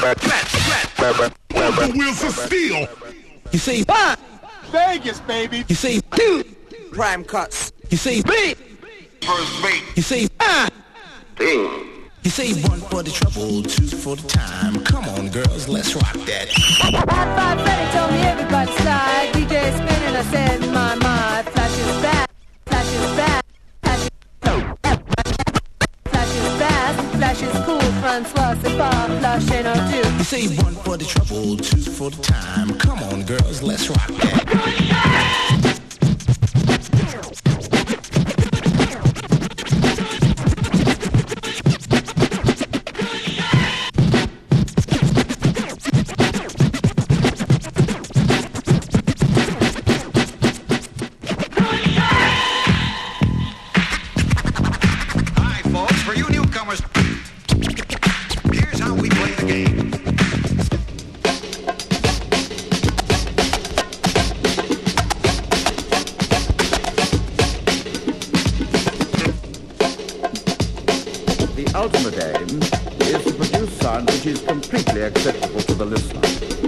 The wheels of steel. You see, Vegas, baby. you see, Prime cuts. you see, First mate. you see, Ding. you see, one for the trouble, two for the time. Come on, girls, let's rock that. High five Freddy told me everybody slide. DJ spinning, I said, my, flash is bad, flash is bad, flash is fast, flash is cool, Francois, c'est pas, flash ain't no do. You see, one for the trouble, two for the time. Come on, girls, let's rock that. Hi, folks. For you newcomers, here's how we play the game. The ultimate aim is to produce sound which is completely acceptable to the listener.